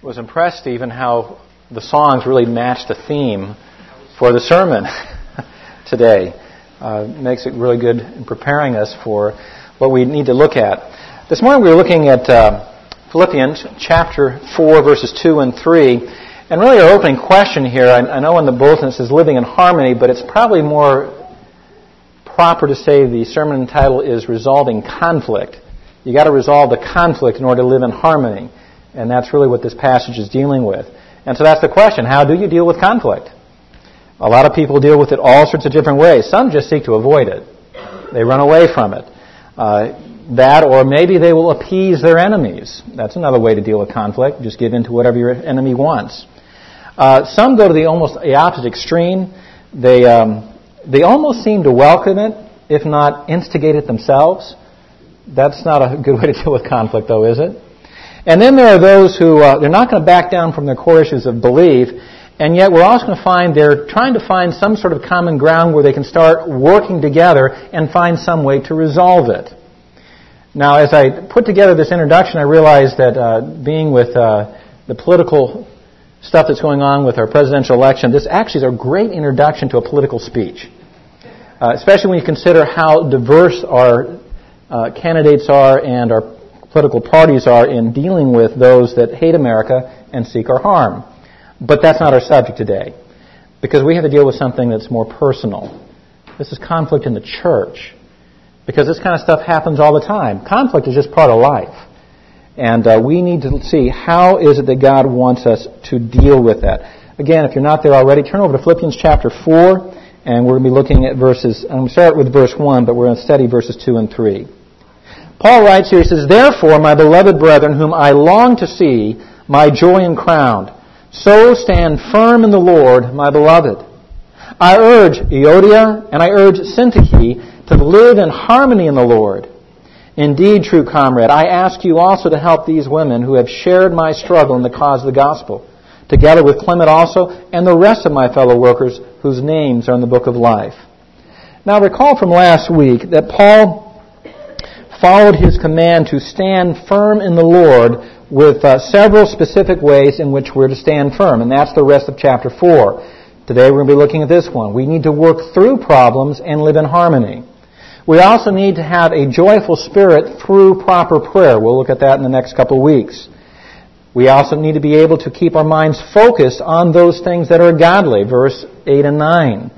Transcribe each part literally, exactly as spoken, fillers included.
was impressed, Stephen, how the songs really matched the theme for the sermon today. Uh, makes it really good in preparing us for what we need to look at. This morning we were looking at uh, Philippians chapter four, verses two and three. And really our opening question here, I, I know in the bulletin it says living in harmony, but it's probably more proper to say the sermon title is resolving conflict. You got to resolve the conflict in order to live in harmony. And that's really what this passage is dealing with. And so that's the question. How do you deal with conflict? A lot of people deal with it all sorts of different ways. Some just seek to avoid it. They run away from it. Uh, that, or maybe they will appease their enemies. That's another way to deal with conflict. Just give in to whatever your enemy wants. Uh, some go to the almost the opposite extreme. They um, they almost seem to welcome it, if not instigate it themselves. That's not a good way to deal with conflict, though, is it? And then there are those who, uh, they're not going to back down from their core issues of belief, and yet we're also going to find they're trying to find some sort of common ground where they can start working together and find some way to resolve it. Now, as I put together this introduction, I realized that uh, being with uh, the political stuff that's going on with our presidential election, this actually is a great introduction to a political speech, uh, especially when you consider how diverse our uh, candidates are and our political parties are in dealing with those that hate America and seek our harm. But that's not our subject today, because we have to deal with something that's more personal. This is conflict in the church, because this kind of stuff happens all the time. Conflict is just part of life. And uh, we need to see how is it that God wants us to deal with that. Again, if you're not there already, turn over to Philippians chapter four, and we're going to be looking at verses, I'm going to start with verse one, but we're going to study verses two and three. Paul writes here, he says, "Therefore, my beloved brethren, whom I long to see, my joy and crown, so stand firm in the Lord, my beloved. I urge Euodia and I urge Syntyche to live in harmony in the Lord. Indeed, true comrade, I ask you also to help these women who have shared my struggle in the cause of the gospel, together with Clement also and the rest of my fellow workers whose names are in the book of life." Now, recall from last week that Paul followed his command to stand firm in the Lord with uh, several specific ways in which we're to stand firm, and that's the rest of chapter four. Today we're going to be looking at this one. We need to work through problems and live in harmony. We also need to have a joyful spirit through proper prayer. We'll look at that in the next couple of weeks. We also need to be able to keep our minds focused on those things that are godly, verse eight and nine.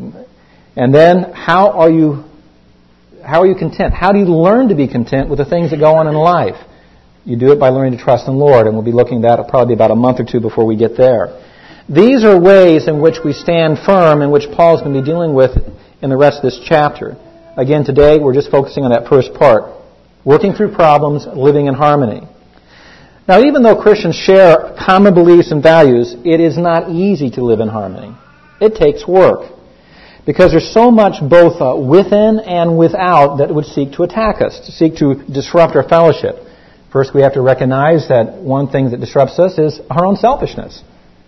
And then, how are you How are you content? How do you learn to be content with the things that go on in life? You do it by learning to trust in the Lord, and we'll be looking at that probably about a month or two before we get there. These are ways in which we stand firm, in which Paul's going to be dealing with in the rest of this chapter. Again, today we're just focusing on that first part, working through problems, living in harmony. Now, even though Christians share common beliefs and values, it is not easy to live in harmony. It takes work. Because there's so much both uh, within and without that would seek to attack us, to seek to disrupt our fellowship. First, we have to recognize that one thing that disrupts us is our own selfishness.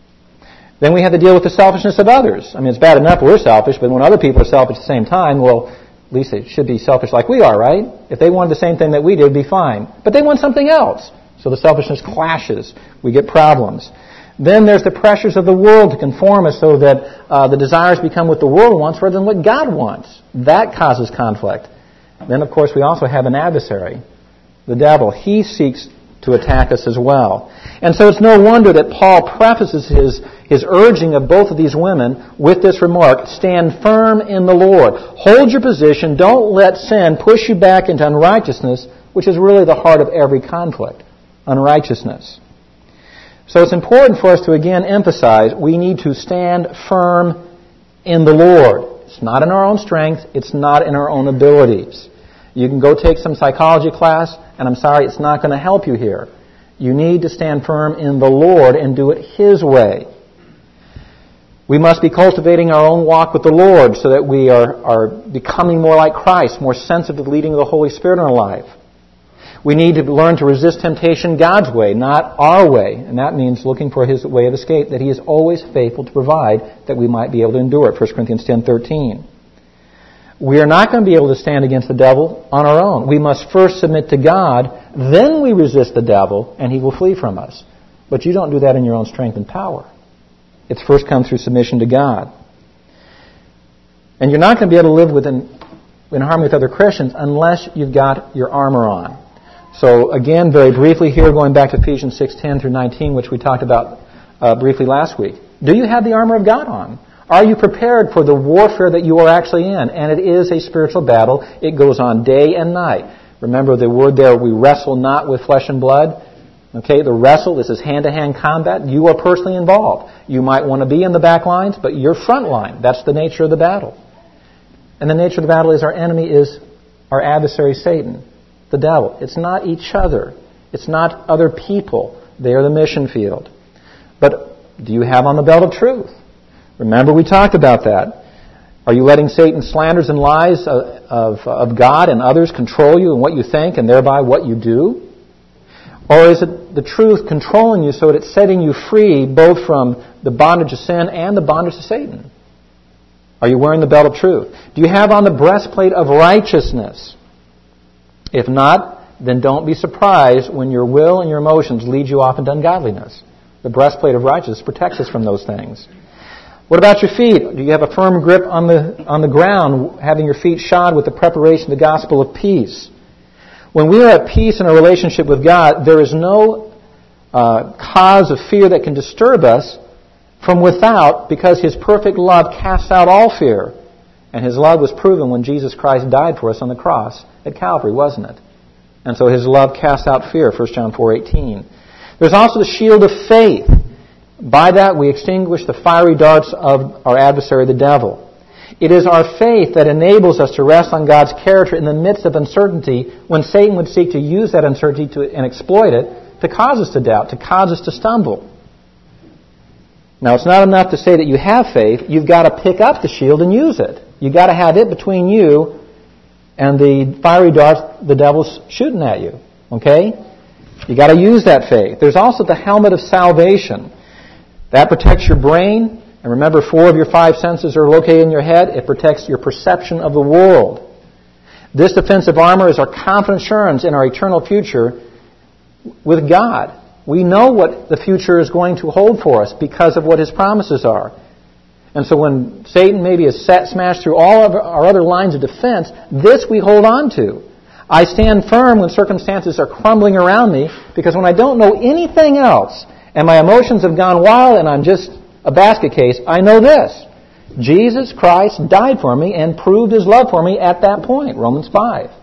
Then we have to deal with the selfishness of others. I mean, it's bad enough we're selfish, but when other people are selfish at the same time, well, at least they should be selfish like we are, right? If they wanted the same thing that we did, it'd be fine. But they want something else. So the selfishness clashes. We get problems. Then there's the pressures of the world to conform us so that uh, the desires become what the world wants rather than what God wants. That causes conflict. Then, of course, we also have an adversary, the devil. He seeks to attack us as well. And so it's no wonder that Paul prefaces his, his urging of both of these women with this remark, "Stand firm in the Lord. Hold your position. Don't let sin push you back into unrighteousness," which is really the heart of every conflict, unrighteousness. So it's important for us to again emphasize we need to stand firm in the Lord. It's not in our own strength. It's not in our own abilities. You can go take some psychology class, and I'm sorry, it's not going to help you here. You need to stand firm in the Lord and do it His way. We must be cultivating our own walk with the Lord so that we are, are becoming more like Christ, more sensitive to the leading of the Holy Spirit in our life. We need to learn to resist temptation God's way, not our way. And that means looking for His way of escape that He is always faithful to provide that we might be able to endure it. First Corinthians ten thirteen. We are not going to be able to stand against the devil on our own. We must first submit to God, then we resist the devil, and he will flee from us. But you don't do that in your own strength and power. It's first come through submission to God. And you're not going to be able to live within, in harmony with other Christians unless you've got your armor on. So again, very briefly here, going back to Ephesians six ten through nineteen, which we talked about uh, briefly last week. Do you have the armor of God on? Are you prepared for the warfare that you are actually in? And it is a spiritual battle. It goes on day and night. Remember the word there, we wrestle not with flesh and blood. Okay, the wrestle, this is hand-to-hand combat. You are personally involved. You might want to be in the back lines, but you're front line. That's the nature of the battle. And the nature of the battle is our enemy is our adversary Satan, the devil. It's not each other. It's not other people. They are the mission field. But do you have on the belt of truth? Remember we talked about that. Are you letting Satan's slanders and lies of, of, of God and others control you and what you think and thereby what you do? Or is it the truth controlling you so that it's setting you free both from the bondage of sin and the bondage of Satan? Are you wearing the belt of truth? Do you have on the breastplate of righteousness? If not, then don't be surprised when your will and your emotions lead you off into ungodliness. The breastplate of righteousness protects us from those things. What about your feet? Do you have a firm grip on the on the ground, having your feet shod with the preparation of the gospel of peace? When we are at peace in a relationship with God, there is no uh, cause of fear that can disturb us from without, because His perfect love casts out all fear. And His love was proven when Jesus Christ died for us on the cross at Calvary, wasn't it? And so His love casts out fear, First John four eighteen. There's also the shield of faith. By that we extinguish the fiery darts of our adversary, the devil. It is our faith that enables us to rest on God's character in the midst of uncertainty when Satan would seek to use that uncertainty to, and exploit it to cause us to doubt, to cause us to stumble. Now, it's not enough to say that you have faith. You've got to pick up the shield and use it. You've got to have it between you and the fiery darts the devil's shooting at you. Okay? You've got to use that faith. There's also the helmet of salvation. That protects your brain. And remember, four of your five senses are located in your head. It protects your perception of the world. This defensive armor is our confident assurance in our eternal future with God. We know what the future is going to hold for us because of what His promises are. And so when Satan maybe has set, smashed through all of our other lines of defense, this we hold on to. I stand firm when circumstances are crumbling around me, because when I don't know anything else and my emotions have gone wild and I'm just a basket case, I know this. Jesus Christ died for me and proved His love for me at that point, Romans five.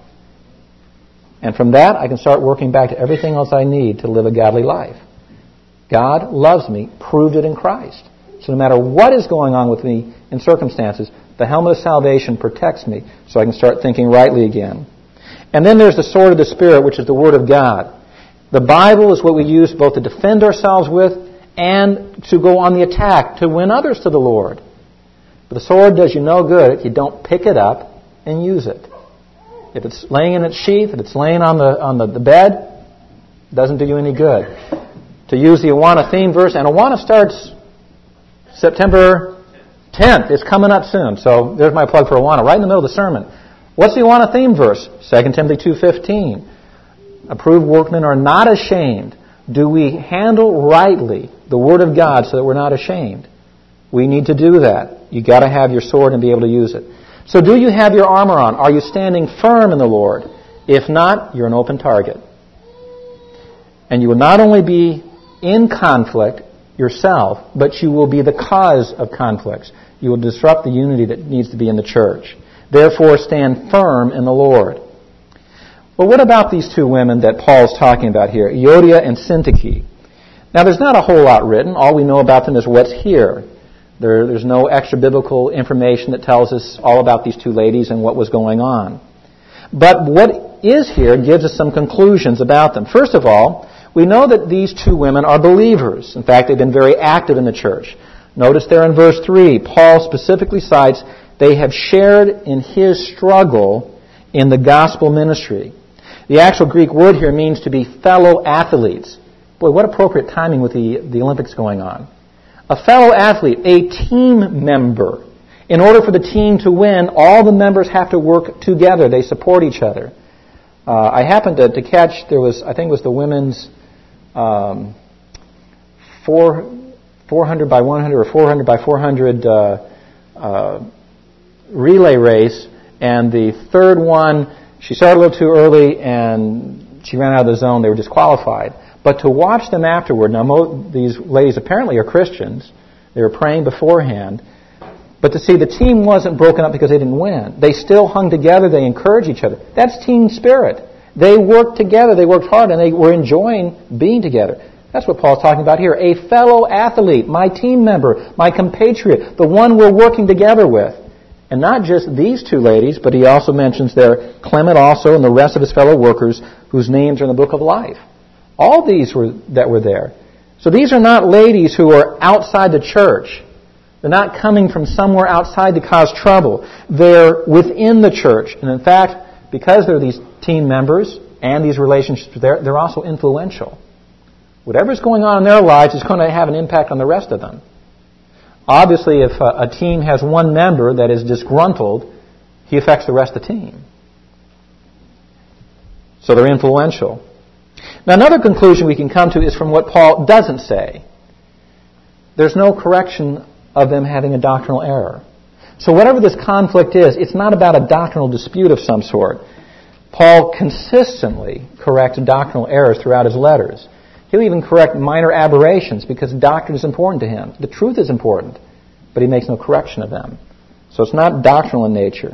And from that, I can start working back to everything else I need to live a godly life. God loves me, proved it in Christ. So no matter what is going on with me in circumstances, the helmet of salvation protects me so I can start thinking rightly again. And then there's the sword of the Spirit, which is the Word of God. The Bible is what we use both to defend ourselves with and to go on the attack, to win others to the Lord. But the sword does you no good if you don't pick it up and use it. If it's laying in its sheath, if it's laying on the on the, the bed, it doesn't do you any good. To use the Awana theme verse, and Awana starts September tenth. It's coming up soon. So there's my plug for Awana, right in the middle of the sermon. What's the Awana theme verse? Second Timothy two fifteen. Approved workmen are not ashamed. Do we handle rightly the Word of God so that we're not ashamed? We need to do that. You've got to have your sword and be able to use it. So do you have your armor on? Are you standing firm in the Lord? If not, you're an open target. And you will not only be in conflict yourself, but you will be the cause of conflicts. You will disrupt the unity that needs to be in the church. Therefore, stand firm in the Lord. Well, what about these two women that Paul's talking about here, Euodia and Syntyche? Now, there's not a whole lot written. All we know about them is what's here. There, there's no extra biblical information that tells us all about these two ladies and what was going on. But what is here gives us some conclusions about them. First of all, we know that these two women are believers. In fact, they've been very active in the church. Notice there in verse three, Paul specifically cites they have shared in his struggle in the gospel ministry. The actual Greek word here means to be fellow athletes. Boy, what appropriate timing with the, the Olympics going on. A fellow athlete, a team member. In order for the team to win, all the members have to work together. They support each other. Uh, I happened to, to catch, there was, I think it was the women's um, four, four hundred by one hundred or four hundred by four hundred uh, uh, relay race, and the third one, she started a little too early and she ran out of the zone. They were disqualified. But to watch them afterward, now mo- these ladies apparently are Christians. They were praying beforehand. But to see the team wasn't broken up because they didn't win. They still hung together. They encouraged each other. That's team spirit. They worked together. They worked hard, and they were enjoying being together. That's what Paul's talking about here. A fellow athlete, my team member, my compatriot, the one we're working together with. And not just these two ladies, but he also mentions there Clement also and the rest of his fellow workers whose names are in the book of life. All these were that were there. So these are not ladies who are outside the church. They're not coming from somewhere outside to cause trouble. They're within the church. And in fact, because they're these team members and these relationships there, they're also influential. Whatever's going on in their lives is going to have an impact on the rest of them. Obviously, if a, a team has one member that is disgruntled, he affects the rest of the team. So they're influential. Now, another conclusion we can come to is from what Paul doesn't say. There's no correction of them having a doctrinal error. So whatever this conflict is, it's not about a doctrinal dispute of some sort. Paul consistently corrects doctrinal errors throughout his letters. He'll even correct minor aberrations because doctrine is important to him. The truth is important, but he makes no correction of them. So it's not doctrinal in nature.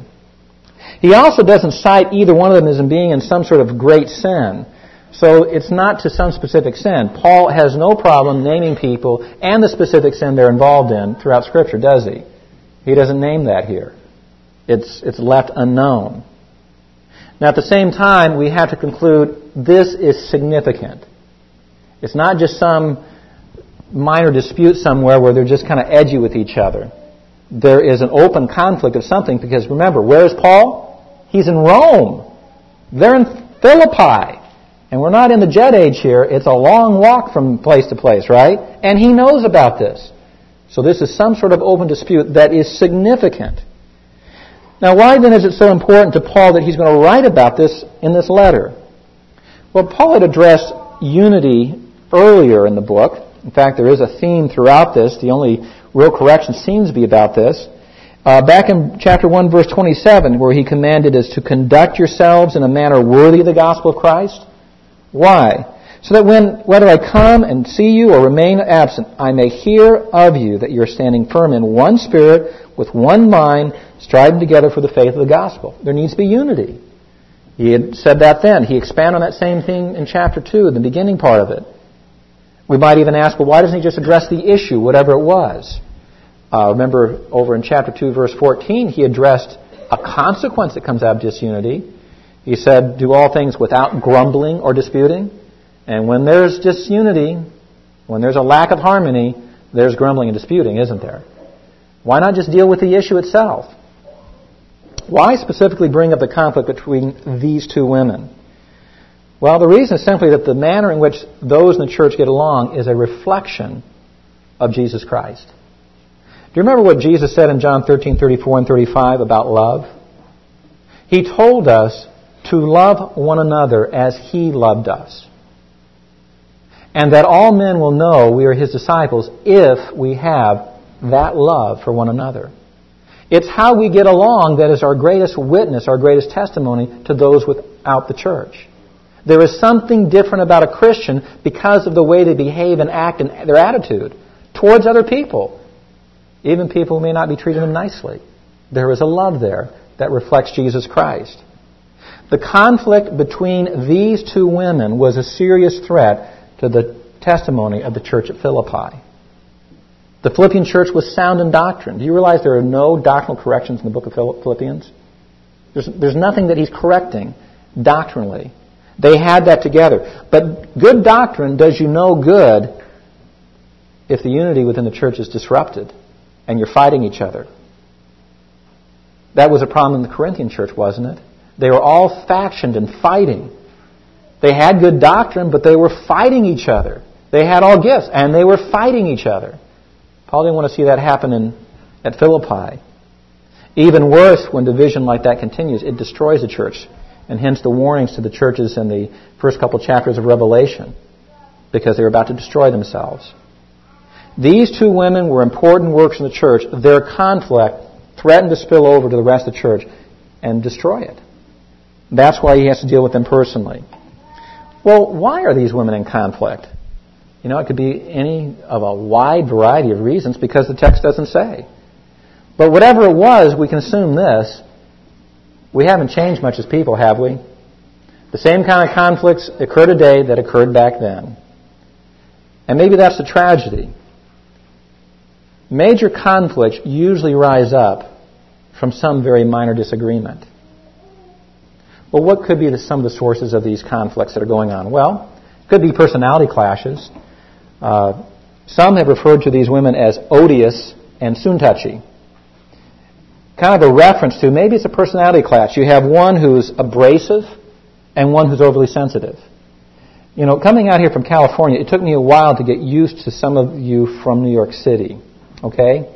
He also doesn't cite either one of them as being in some sort of great sin. So it's not to some specific sin. Paul has no problem naming people and the specific sin they're involved in throughout Scripture, does he? He doesn't name that here. It's, it's left unknown. Now at the same time, we have to conclude this is significant. It's not just some minor dispute somewhere where they're just kind of edgy with each other. There is an open conflict of something because remember, where is Paul? He's in Rome. They're in Philippi. And we're not in the jet age here. It's a long walk from place to place, right? And he knows about this. So this is some sort of open dispute that is significant. Now, why then is it so important to Paul that he's going to write about this in this letter? Well, Paul had addressed unity earlier in the book. In fact, there is a theme throughout this. The only real correction seems to be about this. Uh, back in chapter one, verse twenty-seven, where he commanded us to conduct yourselves in a manner worthy of the gospel of Christ. Why? So that when, whether I come and see you or remain absent, I may hear of you that you're standing firm in one spirit, with one mind, striving together for the faith of the gospel. There needs to be unity. He had said that then. He expanded on that same thing in chapter two, the beginning part of it. We might even ask, well, why doesn't he just address the issue, whatever it was? Uh, remember, over in chapter two, verse fourteen, he addressed a consequence that comes out of disunity. He said, do all things without grumbling or disputing. And when there's disunity, when there's a lack of harmony, there's grumbling and disputing, isn't there? Why not just deal with the issue itself? Why specifically bring up the conflict between these two women? Well, the reason is simply that the manner in which those in the church get along is a reflection of Jesus Christ. Do you remember what Jesus said in John thirteen, thirty-four and thirty-five about love? He told us to love one another as He loved us. And that all men will know we are His disciples if we have that love for one another. It's how we get along that is our greatest witness, our greatest testimony to those without the church. There is something different about a Christian because of the way they behave and act and their attitude towards other people. Even people who may not be treating them nicely. There is a love there that reflects Jesus Christ. The conflict between these two women was a serious threat to the testimony of the church at Philippi. The Philippian church was sound in doctrine. Do you realize there are no doctrinal corrections in the book of Philippians? There's, there's nothing that he's correcting doctrinally. They had that together. But good doctrine does you no good if the unity within the church is disrupted and you're fighting each other. That was a problem in the Corinthian church, wasn't it? They were all factioned and fighting. They had good doctrine, but they were fighting each other. They had all gifts, and they were fighting each other. Paul didn't want to see that happen in, at Philippi. Even worse, when division like that continues, it destroys the church. And hence the warnings to the churches in the first couple chapters of Revelation, because they're about to destroy themselves. These two women were important works in the church. Their conflict threatened to spill over to the rest of the church and destroy it. That's why he has to deal with them personally. Well, why are these women in conflict? You know, it could be any of a wide variety of reasons because the text doesn't say. But whatever it was, we can assume this. We haven't changed much as people, have we? The same kind of conflicts occur today that occurred back then. And maybe that's the tragedy. Major conflicts usually rise up from some very minor disagreement. Well, what could be the, some of the sources of these conflicts that are going on? Well, it could be personality clashes. Uh, some have referred to these women as odious and soon-touchy. Kind of a reference to maybe it's a personality clash. You have one who's abrasive and one who's overly sensitive. You know, coming out here from California, it took me a while to get used to some of you from New York City. Okay?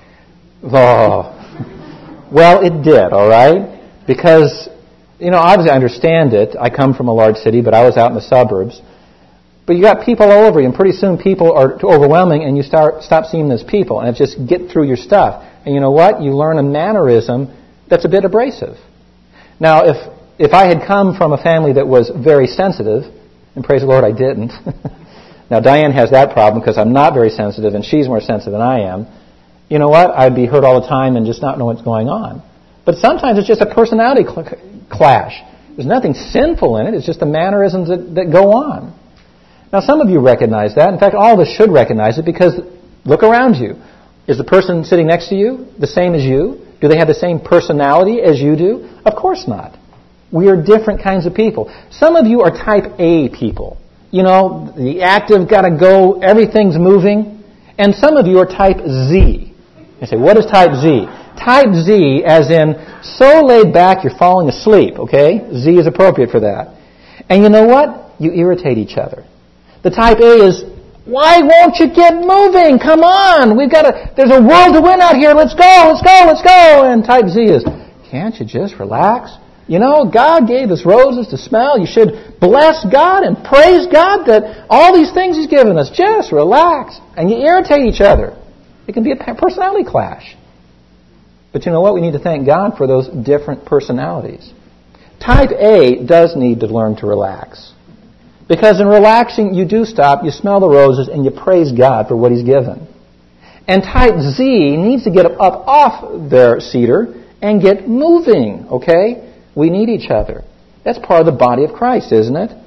Oh. Well, it did, all right? Because, you know, obviously I understand it. I come from a large city, but I was out in the suburbs. But you got people all over you, and pretty soon people are too overwhelming, and you start stop seeing them as people, and it just get through your stuff. And you know what? You learn a mannerism that's a bit abrasive. Now, if if I had come from a family that was very sensitive, and praise the Lord I didn't. Now, Diane has that problem because I'm not very sensitive, and she's more sensitive than I am. You know what? I'd be hurt all the time and just not know what's going on. But sometimes it's just a personality cl- clash. There's nothing sinful in it. It's just the mannerisms that, that go on. Now, some of you recognize that. In fact, all of us should recognize it because look around you. Is the person sitting next to you the same as you? Do they have the same personality as you do? Of course not. We are different kinds of people. Some of you are type A people. You know, the active, got to go, everything's moving. And some of you are type Z. You say, what is type Z? Type Z as in so laid back you're falling asleep, okay? Z is appropriate for that. And you know what? You irritate each other. The type A is, why won't you get moving? Come on. We've got to, there's a world to win out here. Let's go, let's go, let's go. And type Z is, can't you just relax? You know, God gave us roses to smell. You should bless God and praise God that all these things He's given us. Just relax. And you irritate each other. It can be a personality clash. But you know what? We need to thank God for those different personalities. Type A does need to learn to relax. Because in relaxing, you do stop, you smell the roses, and you praise God for what He's given. And type Z needs to get up off their cedar and get moving, okay? We need each other. That's part of the body of Christ, isn't it?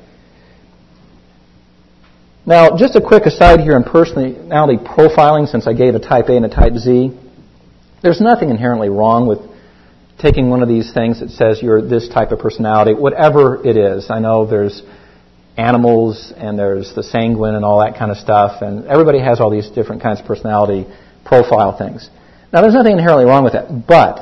Now, just a quick aside here on personality profiling, since I gave a type A and a type Z. There's nothing inherently wrong with taking one of these things that says you're this type of personality, whatever it is. I know there's animals and there's the sanguine and all that kind of stuff, and everybody has all these different kinds of personality profile things. Now, there's nothing inherently wrong with that, but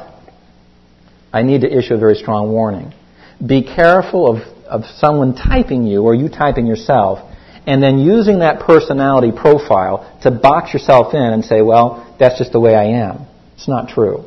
I need to issue a very strong warning. Be careful of, of someone typing you or you typing yourself and then using that personality profile to box yourself in and say, well, that's just the way I am. It's not true.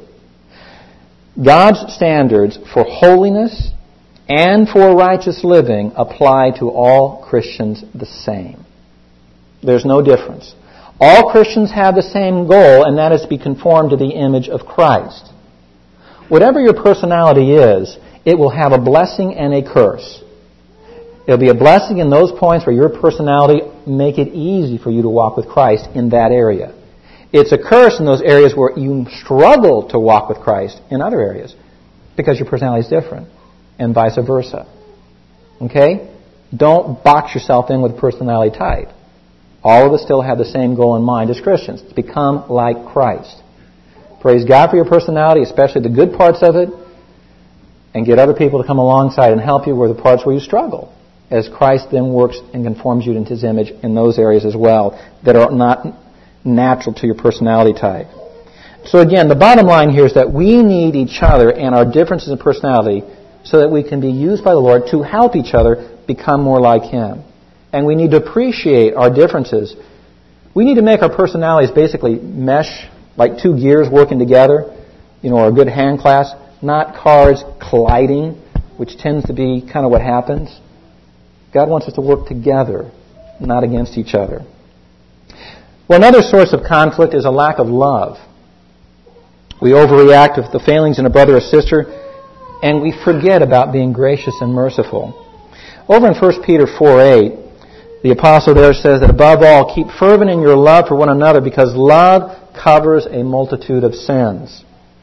God's standards for holiness and for righteous living apply to all Christians the same. There's no difference. All Christians have the same goal, and that is to be conformed to the image of Christ. Whatever your personality is, it will have a blessing and a curse. It'll be a blessing in those points where your personality make it easy for you to walk with Christ in that area. It's a curse in those areas where you struggle to walk with Christ in other areas because your personality is different, and vice versa. Okay? Don't box yourself in with a personality type. All of us still have the same goal in mind as Christians, to become like Christ. Praise God for your personality, especially the good parts of it, and get other people to come alongside and help you with the parts where you struggle, as Christ then works and conforms you into His image in those areas as well that are not natural to your personality type. So again, the bottom line here is that we need each other and our differences in personality so that we can be used by the Lord to help each other become more like Him. And we need to appreciate our differences. We need to make our personalities basically mesh like two gears working together, you know, or a good hand clasp, not cars colliding, which tends to be kind of what happens. God wants us to work together, not against each other. Well, another source of conflict is a lack of love. We overreact with the failings in a brother or sister, and we forget about being gracious and merciful. Over in First Peter four eight, the apostle there says that above all, keep fervent in your love for one another, because love covers a multitude of sins.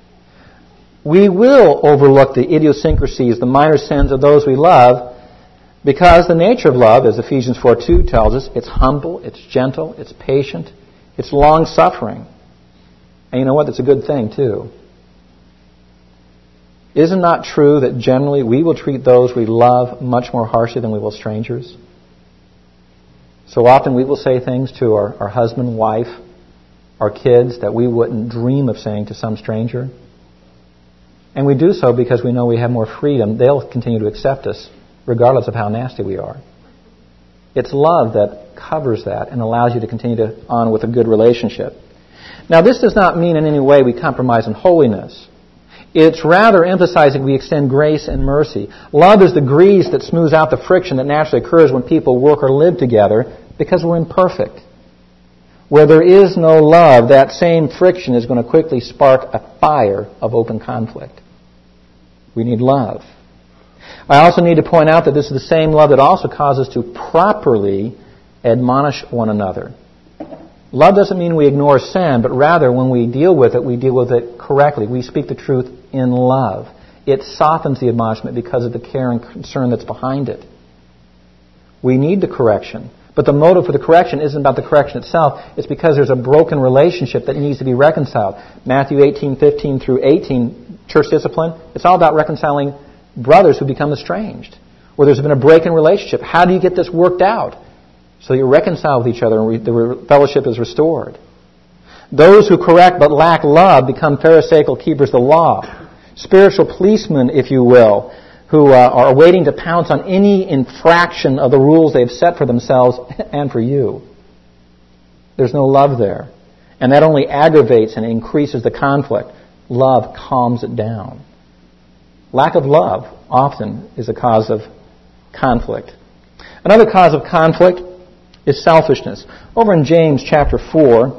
We will overlook the idiosyncrasies, the minor sins of those we love, because the nature of love, as Ephesians four two tells us, it's humble, it's gentle, it's patient, it's long-suffering. And you know what? That's a good thing, too. Isn't it not true that generally we will treat those we love much more harshly than we will strangers? So often we will say things to our, our husband, wife, our kids that we wouldn't dream of saying to some stranger. And we do so because we know we have more freedom. They'll continue to accept us regardless of how nasty we are. It's love that covers that and allows you to continue to on with a good relationship. Now, this does not mean in any way we compromise in holiness. It's rather emphasizing we extend grace and mercy. Love is the grease that smooths out the friction that naturally occurs when people work or live together because we're imperfect. Where there is no love, that same friction is going to quickly spark a fire of open conflict. We need love. I also need to point out that this is the same love that also causes us to properly admonish one another. Love doesn't mean we ignore sin, but rather when we deal with it, we deal with it correctly. We speak the truth in love. It softens the admonishment because of the care and concern that's behind it. We need the correction. But the motive for the correction isn't about the correction itself. It's because there's a broken relationship that needs to be reconciled. Matthew eighteen fifteen through eighteen, church discipline, it's all about reconciling brothers who become estranged, where there's been a break in relationship. How do you get this worked out? So you reconcile with each other and the fellowship is restored. Those who correct but lack love become pharisaical keepers of the law. Spiritual policemen, if you will, who uh, are waiting to pounce on any infraction of the rules they've set for themselves and for you. There's no love there. And that only aggravates and increases the conflict. Love calms it down. Lack of love often is a cause of conflict. Another cause of conflict is selfishness. Over in James chapter four,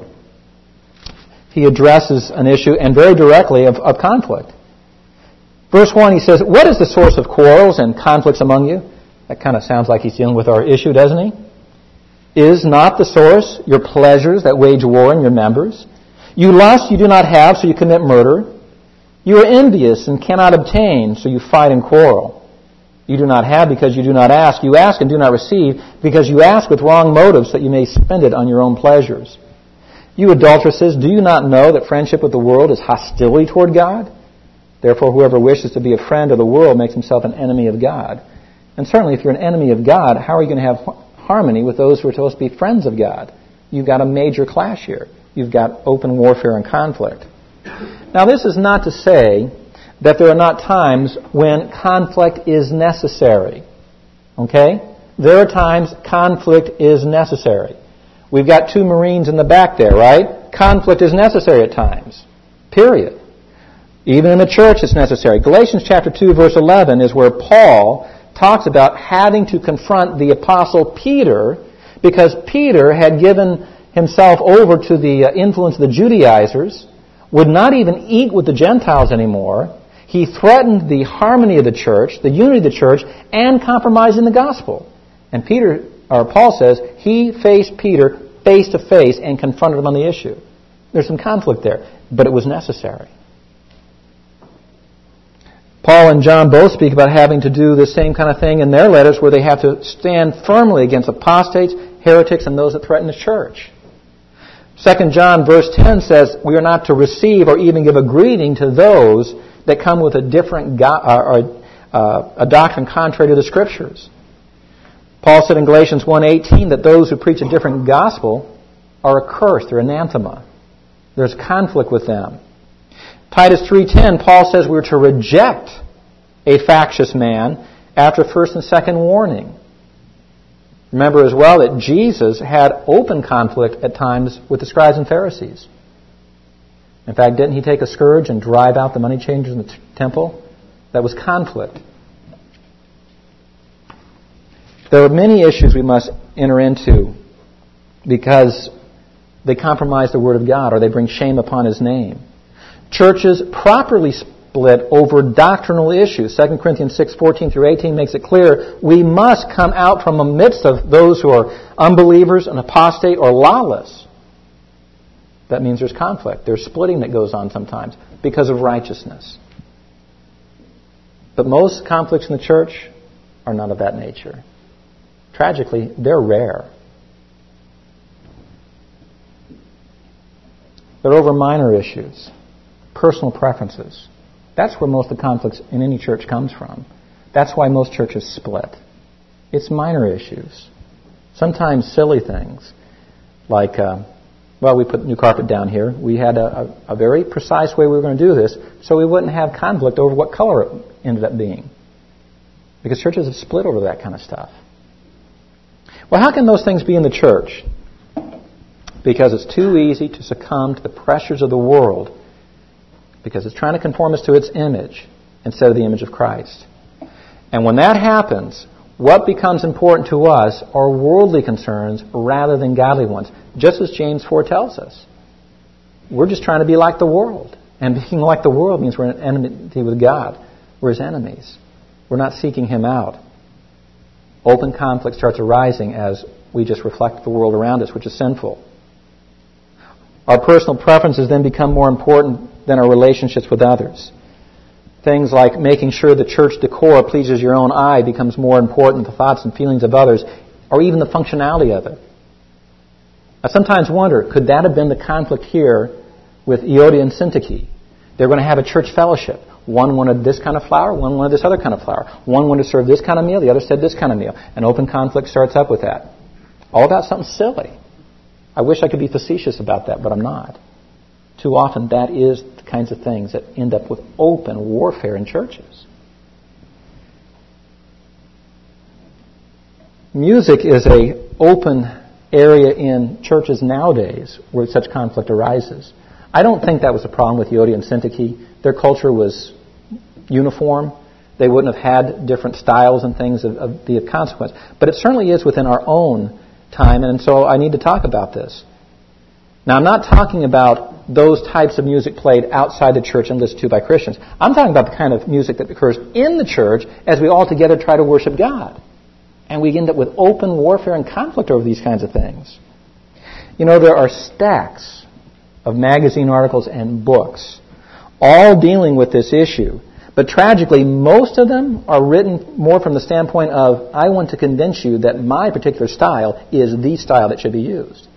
he addresses an issue, and very directly, of, of conflict. Verse one, he says, "What is the source of quarrels and conflicts among you?" That kind of sounds like he's dealing with our issue, doesn't he? "Is not the source your pleasures that wage war in your members? You lust, you do not have, so you commit murder. You are envious and cannot obtain, so you fight and quarrel. You do not have because you do not ask. You ask and do not receive because you ask with wrong motives that you may spend it on your own pleasures. You adulteresses, do you not know that friendship with the world is hostility toward God? Therefore, whoever wishes to be a friend of the world makes himself an enemy of God." And certainly, if you're an enemy of God, how are you going to have harmony with those who are supposed to be friends of God? You've got a major clash here. You've got open warfare and conflict. Now, this is not to say that there are not times when conflict is necessary. Okay? There are times conflict is necessary. We've got two Marines in the back there, right? Conflict is necessary at times. Period. Even in the church it's necessary. Galatians chapter two, verse eleven is where Paul talks about having to confront the apostle Peter because Peter had given himself over to the influence of the Judaizers, would not even eat with the Gentiles anymore. He threatened the harmony of the church, the unity of the church, and compromising the gospel. And Peter, or Paul says, he faced Peter face to face and confronted him on the issue. There's some conflict there, but it was necessary. Paul and John both speak about having to do the same kind of thing in their letters where they have to stand firmly against apostates, heretics, and those that threaten the church. Second John verse ten says we are not to receive or even give a greeting to those that come with a different go- or, uh, a doctrine contrary to the Scriptures. Paul said in Galatians one eighteen that those who preach a different gospel are accursed, they're anathema. There's conflict with them. Titus three ten, Paul says we're to reject a factious man after first and second warning. Remember as well that Jesus had open conflict at times with the scribes and Pharisees. In fact, didn't he take a scourge and drive out the money changers in the t- temple? That was conflict. There are many issues we must enter into because they compromise the Word of God, or they bring shame upon His name. Churches properly split over doctrinal issues. Second Corinthians six, fourteen through eighteen makes it clear we must come out from amidst of those who are unbelievers and apostate or lawless. That means there's conflict. There's splitting that goes on sometimes because of righteousness. But most conflicts in the church are not of that nature. Tragically, they're rare. They're over minor issues, personal preferences. That's where most of the conflicts in any church comes from. That's why most churches split. It's minor issues. Sometimes silly things. Like, uh, well, we put new carpet down here. We had a, a, a very precise way we were going to do this so we wouldn't have conflict over what color it ended up being. Because churches have split over that kind of stuff. Well, how can those things be in the church? Because it's too easy to succumb to the pressures of the world because it's trying to conform us to its image instead of the image of Christ. And when that happens, what becomes important to us are worldly concerns rather than godly ones, just as James four tells us. We're just trying to be like the world. And being like the world means we're in enmity with God. We're His enemies. We're not seeking Him out. Open conflict starts arising as we just reflect the world around us, which is sinful. Our personal preferences then become more important than our relationships with others. Things like making sure the church decor pleases your own eye becomes more important than the thoughts and feelings of others, or even the functionality of it. I sometimes wonder, could that have been the conflict here with Euodia and Syntyche? They're going to have a church fellowship. One wanted this kind of flour, one wanted this other kind of flour. One wanted to serve this kind of meal, the other said this kind of meal. An open conflict starts up with that. All about something silly. I wish I could be facetious about that, but I'm not. Too often that is the kinds of things that end up with open warfare in churches. Music is an open area in churches nowadays where such conflict arises. I don't think that was a problem with Euodia and Syntyche. Their culture was uniform. They wouldn't have had different styles and things of, of be of consequence. But it certainly is within our own time, and so I need to talk about this. Now, I'm not talking about those types of music played outside the church and listened to by Christians. I'm talking about the kind of music that occurs in the church as we all together try to worship God. And we end up with open warfare and conflict over these kinds of things. You know, there are stacks of magazine articles and books all dealing with this issue. But tragically, most of them are written more from the standpoint of, I want to convince you that my particular style is the style that should be used.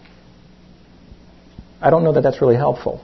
I don't know that that's really helpful.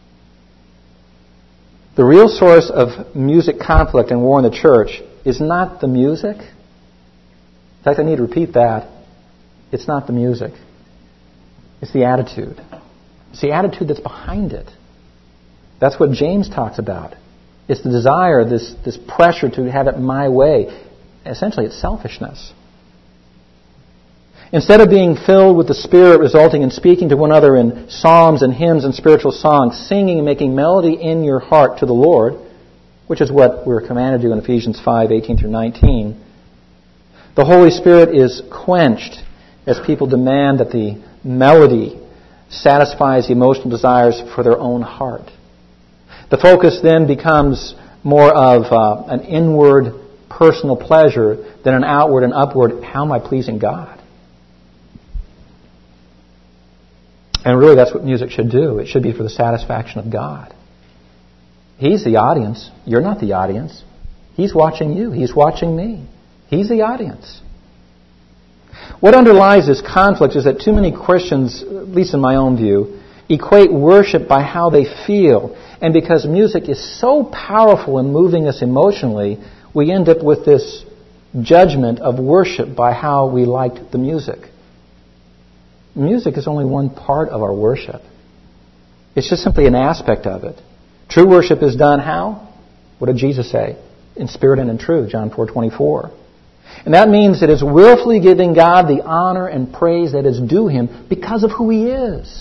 The real source of music conflict and war in the church is not the music. In fact, I need to repeat that. It's not the music. It's the attitude. It's the attitude that's behind it. That's what James talks about. It's the desire, this, this pressure to have it my way. Essentially, it's selfishness. Instead of being filled with the Spirit, resulting in speaking to one another in psalms and hymns and spiritual songs, singing and making melody in your heart to the Lord, which is what we're commanded to do in Ephesians five, eighteen through nineteen, the Holy Spirit is quenched as people demand that the melody satisfies the emotional desires for their own heart. The focus then becomes more of uh, an inward personal pleasure than an outward and upward, how am I pleasing God? And really that's what music should do. It should be for the satisfaction of God. He's the audience. You're not the audience. He's watching you. He's watching me. He's the audience. What underlies this conflict is that too many Christians, at least in my own view, equate worship by how they feel. And because music is so powerful in moving us emotionally, we end up with this judgment of worship by how we liked the music. Music is only one part of our worship. It's just simply an aspect of it. True worship is done how? What did Jesus say? In spirit and in truth, John four twenty-four. And that means it is willfully giving God the honor and praise that is due Him because of who He is.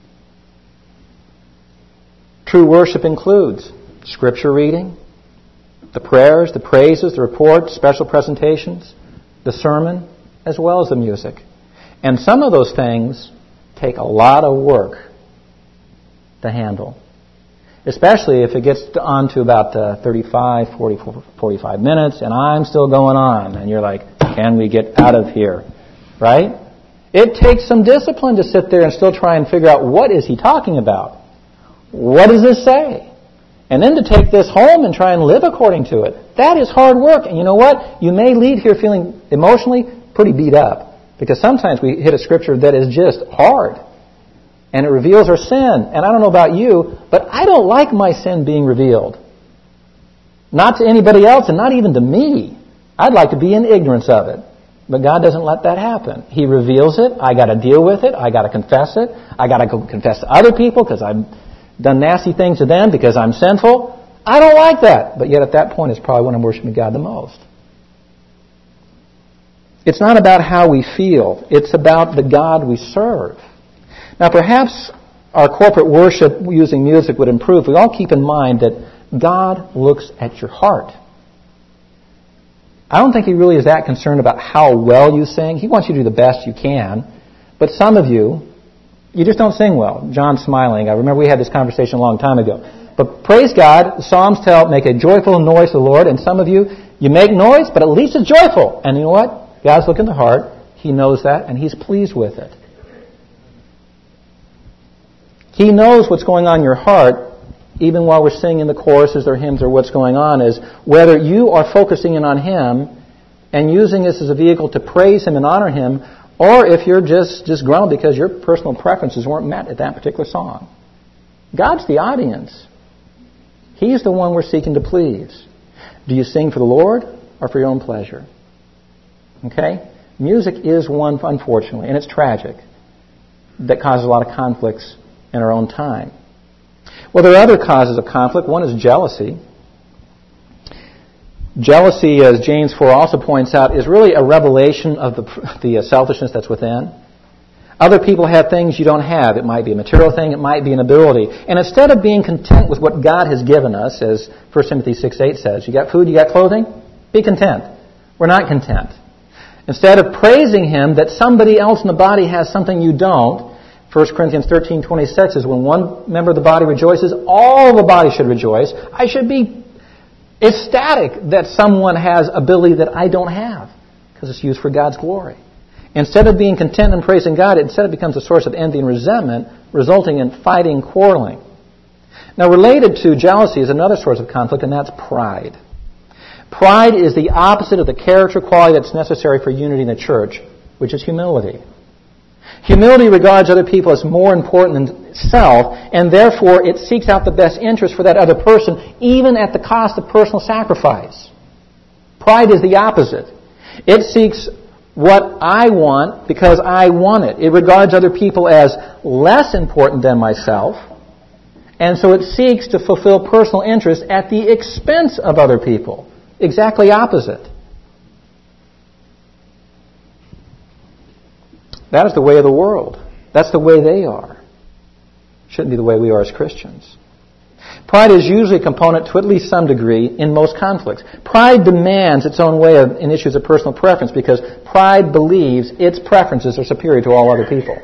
True worship includes scripture reading, the prayers, the praises, the reports, special presentations, the sermon, as well as the music. And some of those things take a lot of work to handle. Especially if it gets on to about uh, thirty-five, forty, forty-five minutes and I'm still going on. And you're like, can we get out of here? Right? It takes some discipline to sit there and still try and figure out what is he talking about. What does this say? And then to take this home and try and live according to it. That is hard work. And you know what? You may leave here feeling emotionally pretty beat up. Because sometimes we hit a scripture that is just hard. And it reveals our sin. And I don't know about you, but I don't like my sin being revealed. Not to anybody else and not even to me. I'd like to be in ignorance of it. But God doesn't let that happen. He reveals it. I got to deal with it. I got to confess it. I got to go confess to other people because I've done nasty things to them because I'm sinful. I don't like that. But yet at that point it's probably when I'm worshiping God the most. It's not about how we feel. It's about the God we serve. Now, perhaps our corporate worship using music would improve. We all keep in mind that God looks at your heart. I don't think He really is that concerned about how well you sing. He wants you to do the best you can. But some of you, you just don't sing well. John's smiling. I remember we had this conversation a long time ago. But praise God, the Psalms tell, make a joyful noise to the Lord. And some of you, you make noise, but at least it's joyful. And you know what? God's looking at the heart. He knows that, and He's pleased with it. He knows what's going on in your heart, even while we're singing the choruses or hymns or what's going on, is whether you are focusing in on Him and using this as a vehicle to praise Him and honor Him, or if you're just, just grumbling because your personal preferences weren't met at that particular song. God's the audience. He's the one we're seeking to please. Do you sing for the Lord or for your own pleasure? Okay? Music is one, unfortunately, and it's tragic, that causes a lot of conflicts in our own time. Well, there are other causes of conflict. One is jealousy. Jealousy, as James four also points out, is really a revelation of the, the selfishness that's within. Other people have things you don't have. It might be a material thing. It might be an ability. And instead of being content with what God has given us, as First Timothy six eight says, you got food, you got clothing, be content. We're not content. Instead of praising Him that somebody else in the body has something you don't, First Corinthians thirteen twenty-six says, when one member of the body rejoices, all the body should rejoice. I should be ecstatic that someone has ability that I don't have, because it's used for God's glory. Instead of being content and praising God, it instead becomes a source of envy and resentment, resulting in fighting, quarreling. Now, related to jealousy is another source of conflict, and that's pride. Pride is the opposite of the character quality that's necessary for unity in the church, which is humility. Humility regards other people as more important than self, and therefore it seeks out the best interest for that other person, even at the cost of personal sacrifice. Pride is the opposite. It seeks what I want because I want it. It regards other people as less important than myself, and so it seeks to fulfill personal interest at the expense of other people. Exactly opposite. That is the way of the world. That's the way they are. Shouldn't be the way we are as Christians. Pride is usually a component to at least some degree in most conflicts. Pride demands its own way of, in issues of personal preference because pride believes its preferences are superior to all other people.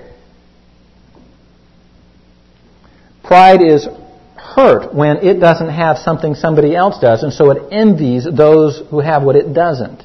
Pride is hurt when it doesn't have something somebody else does, and so it envies those who have what it doesn't.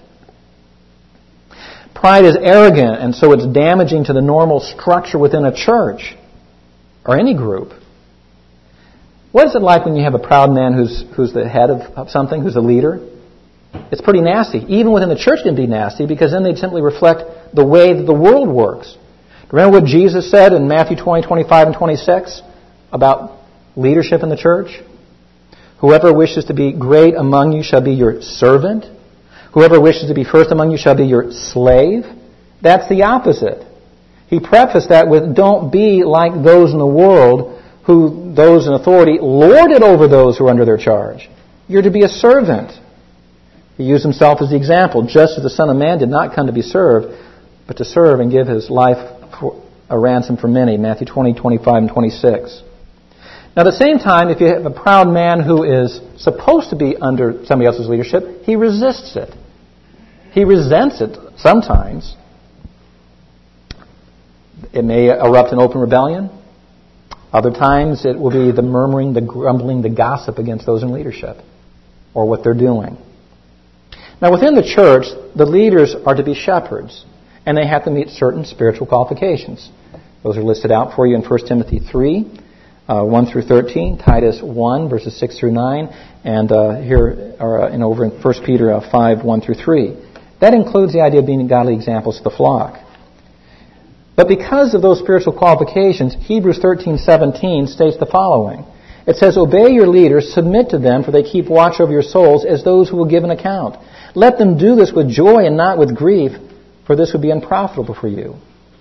Pride is arrogant, and so it's damaging to the normal structure within a church or any group. What is it like when you have a proud man who's who's the head of, of something, who's the leader? It's pretty nasty. Even within the church it can be nasty because then they'd simply reflect the way that the world works. Remember what Jesus said in Matthew twenty, twenty-five, and twenty-six about leadership in the church? Whoever wishes to be great among you shall be your servant. Whoever wishes to be first among you shall be your slave. That's the opposite. He prefaced that with, don't be like those in the world who, those in authority, lord it over those who are under their charge. You're to be a servant. He used himself as the example, just as the Son of Man did not come to be served, but to serve and give His life for a ransom for many. Matthew twenty, twenty-five, and twenty-six. Now, at the same time, if you have a proud man who is supposed to be under somebody else's leadership, he resists it. He resents it sometimes. It may erupt in open rebellion. Other times it will be the murmuring, the grumbling, the gossip against those in leadership or what they're doing. Now within the church, the leaders are to be shepherds, and they have to meet certain spiritual qualifications. Those are listed out for you in First Timothy three, uh, one through thirteen, Titus one, verses six through nine, and uh, here are uh, in over in First Peter uh, five, one through three. That includes the idea of being godly examples to the flock. But because of those spiritual qualifications, Hebrews thirteen seventeen states the following. It says, "Obey your leaders, submit to them, for they keep watch over your souls as those who will give an account. Let them do this with joy and not with grief, for this would be unprofitable for you."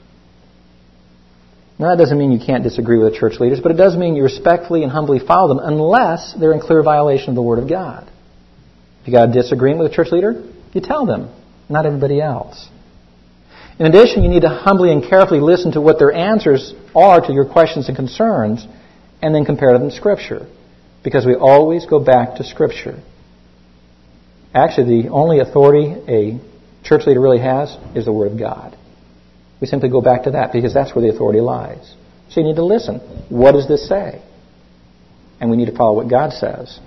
Now, that doesn't mean you can't disagree with the church leaders, but it does mean you respectfully and humbly follow them unless they're in clear violation of the Word of God. If you got a disagreement with a church leader, you tell them, not everybody else. In addition, you need to humbly and carefully listen to what their answers are to your questions and concerns, and then compare them to Scripture, because we always go back to Scripture. Actually, the only authority a church leader really has is the Word of God. We simply go back to that because that's where the authority lies. So you need to listen. What does this say? And we need to follow what God says.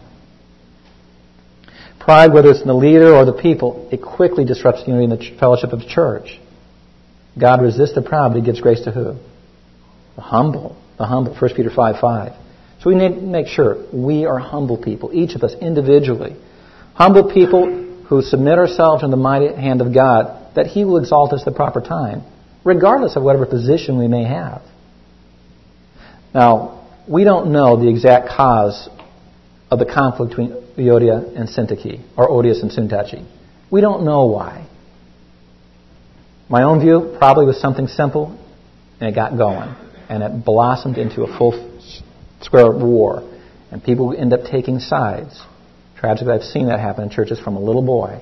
Pride, whether it's in the leader or the people, it quickly disrupts the unity in the fellowship of the church. God resists the proud, but He gives grace to who? The humble. The humble. First Peter five five. So we need to make sure we are humble people, each of us individually. Humble people who submit ourselves in the mighty hand of God, that He will exalt us at the proper time, regardless of whatever position we may have. Now, we don't know the exact cause of the conflict between Euodia and Syntyche, or Odious and Syntyche. We don't know why. My own view probably was something simple, and it got going, and it blossomed into a full-scale war, and people end up taking sides. Tragically, I've seen that happen in churches from a little boy.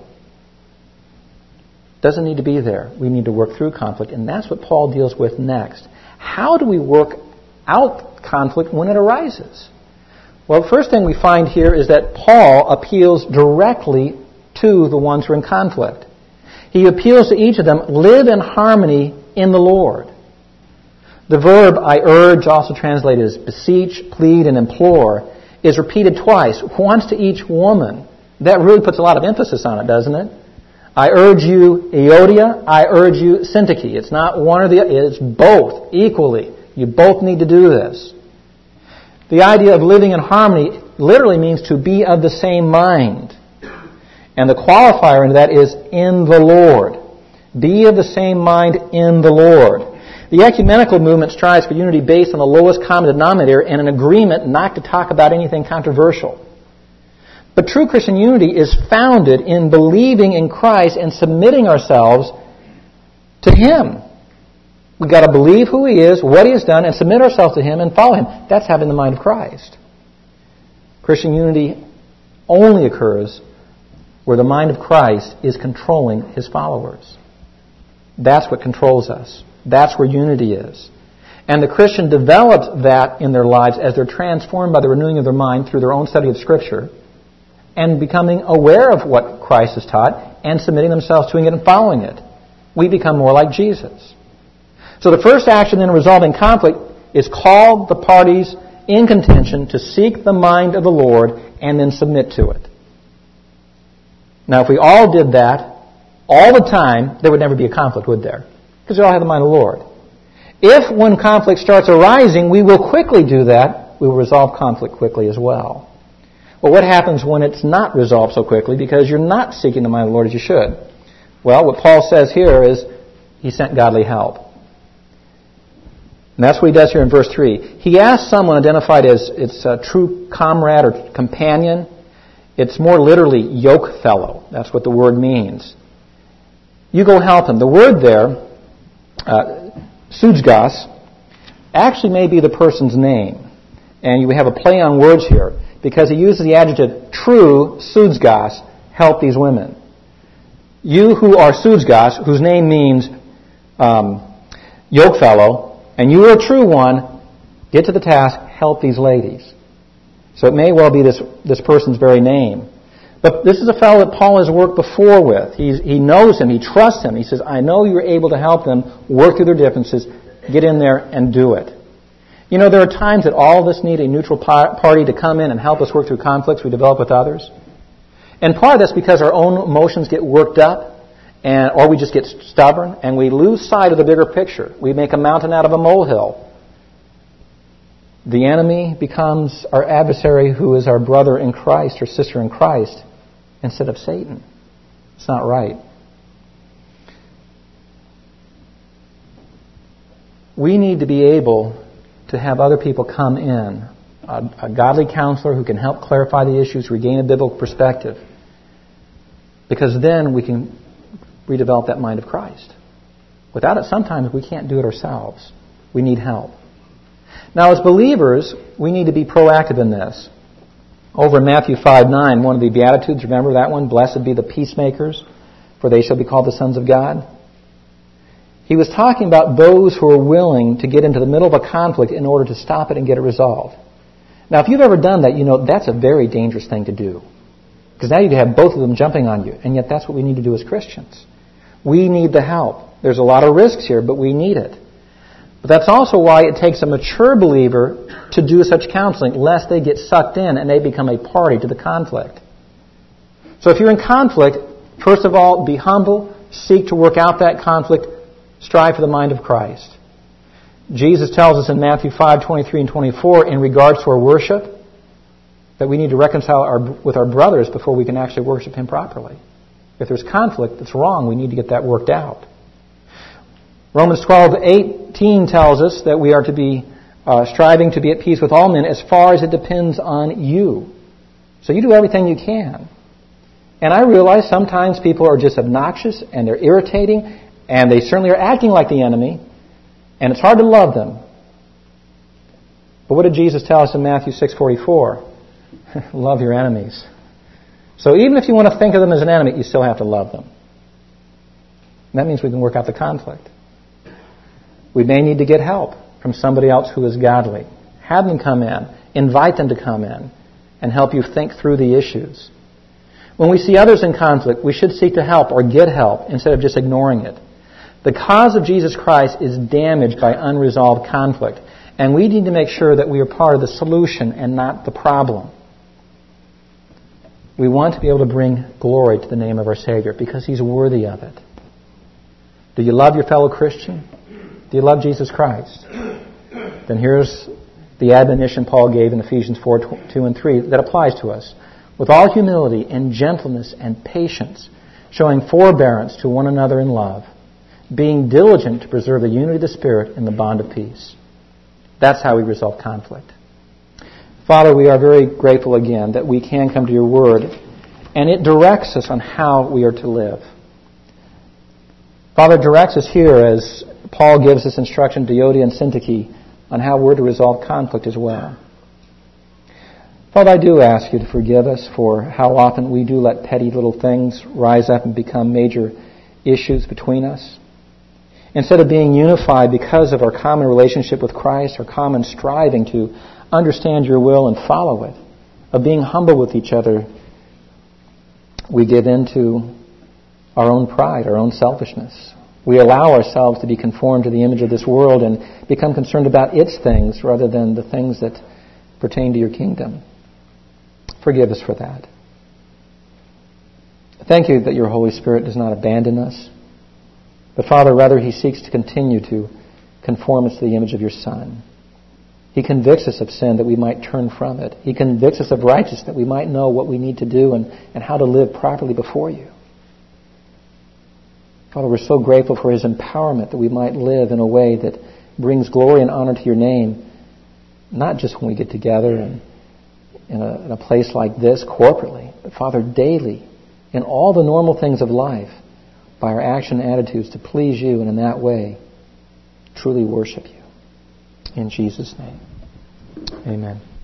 Doesn't need to be there. We need to work through conflict, and that's what Paul deals with next. How do we work out conflict when it arises? Well, the first thing we find here is that Paul appeals directly to the ones who are in conflict. He appeals to each of them, live in harmony in the Lord. The verb I urge, also translated as beseech, plead, and implore, is repeated twice, once to each woman. That really puts a lot of emphasis on it, doesn't it? I urge you, Euodia. I urge you, Syntyche. It's not one or the other. It's both, equally. You both need to do this. The idea of living in harmony literally means to be of the same mind. And the qualifier in that is in the Lord. Be of the same mind in the Lord. The ecumenical movement strives for unity based on the lowest common denominator and an agreement not to talk about anything controversial. But true Christian unity is founded in believing in Christ and submitting ourselves to Him. We've got to believe who He is, what He has done, and submit ourselves to Him and follow Him. That's having the mind of Christ. Christian unity only occurs where the mind of Christ is controlling His followers. That's what controls us. That's where unity is. And the Christian develops that in their lives as they're transformed by the renewing of their mind through their own study of Scripture and becoming aware of what Christ has taught and submitting themselves to it and following it. We become more like Jesus. So the first action in resolving conflict is call the parties in contention to seek the mind of the Lord and then submit to it. Now, if we all did that all the time, there would never be a conflict, would there? Because we all have the mind of the Lord. If when conflict starts arising, we will quickly do that, we will resolve conflict quickly as well. But what happens when it's not resolved so quickly because you're not seeking the mind of the Lord as you should? Well, what Paul says here is He sent godly help. And that's what he does here in verse three. He asks someone identified as its a true comrade or companion. It's more literally yoke fellow. That's what the word means. You go help him. The word there, uh, Soudgos, actually may be the person's name. And you have a play on words here because he uses the adjective true Soudgos, help these women. You who are Soudgos, whose name means um, yoke fellow, and you are a true one, get to the task, help these ladies. So it may well be this, this person's very name. But this is a fellow that Paul has worked before with. He's, he knows him. He trusts him. He says, I know you're able to help them work through their differences. get in there and do it. You know, there are times that all of us need a neutral party to come in and help us work through conflicts we develop with others. And part of that's because our own emotions get worked up, and or we just get stubborn, and we lose sight of the bigger picture. We make a mountain out of a molehill. The enemy becomes our adversary, who is our brother in Christ or sister in Christ, instead of Satan. It's not right. We need to be able to have other people come in, a, a godly counselor who can help clarify the issues, regain a biblical perspective, because then we can redevelop that mind of Christ. Without it, sometimes we can't do it ourselves. We need help. Now, as believers, we need to be proactive in this. Over in Matthew five nine, one of the Beatitudes, remember that one? Blessed be the peacemakers, for they shall be called the sons of God. He was talking about those who are willing to get into the middle of a conflict in order to stop it and get it resolved. Now, if you've ever done that, you know that's a very dangerous thing to do. Because now you have both of them jumping on you. And yet that's what we need to do as Christians. We need the help. There's a lot of risks here, but we need it. But that's also why it takes a mature believer to do such counseling, lest they get sucked in and they become a party to the conflict. So if you're in conflict, first of all, be humble, seek to work out that conflict, strive for the mind of Christ. Jesus tells us in Matthew five twenty-three and twenty-four, in regards to our worship, that we need to reconcile our, with our brothers before we can actually worship Him properly. If there's conflict that's wrong, we need to get that worked out. Romans twelve eighteen tells us that we are to be uh, striving to be at peace with all men as far as it depends on you. So you do everything you can. And I realize sometimes people are just obnoxious and they're irritating and they certainly are acting like the enemy, and it's hard to love them. But what did Jesus tell us in Matthew six forty-four? Love your enemies. So even if you want to think of them as an enemy, you still have to love them. And that means we can work out the conflict. We may need to get help from somebody else who is godly. Have them come in. Invite them to come in and help you think through the issues. When we see others in conflict, we should seek to help or get help instead of just ignoring it. The cause of Jesus Christ is damaged by unresolved conflict, and we need to make sure that we are part of the solution and not the problem. We want to be able to bring glory to the name of our Savior because He's worthy of it. Do you love your fellow Christian? Do you love Jesus Christ? Then here's the admonition Paul gave in Ephesians four, two and three that applies to us. With all humility and gentleness and patience, showing forbearance to one another in love, being diligent to preserve the unity of the Spirit in the bond of peace. That's how we resolve conflict. Father, we are very grateful again that we can come to your word, and it directs us on how we are to live. Father, directs us here as Paul gives us instruction to Euodia and Syntyche on how we're to resolve conflict as well. Father, I do ask you to forgive us for how often we do let petty little things rise up and become major issues between us. Instead of being unified because of our common relationship with Christ, our common striving to understand your will and follow it, of being humble with each other, we give in to our own pride, our own selfishness. We allow ourselves to be conformed to the image of this world and become concerned about its things rather than the things that pertain to your kingdom. Forgive us for that. Thank you that your Holy Spirit does not abandon us, but Father, rather He seeks to continue to conform us to the image of your Son. He convicts us of sin that we might turn from it. He convicts us of righteousness that we might know what we need to do and, and how to live properly before you. Father, we're so grateful for His empowerment that we might live in a way that brings glory and honor to your name, not just when we get together and in a, in a place like this corporately, but Father, daily, in all the normal things of life, by our action and attitudes to please you and in that way truly worship you. In Jesus' name, amen.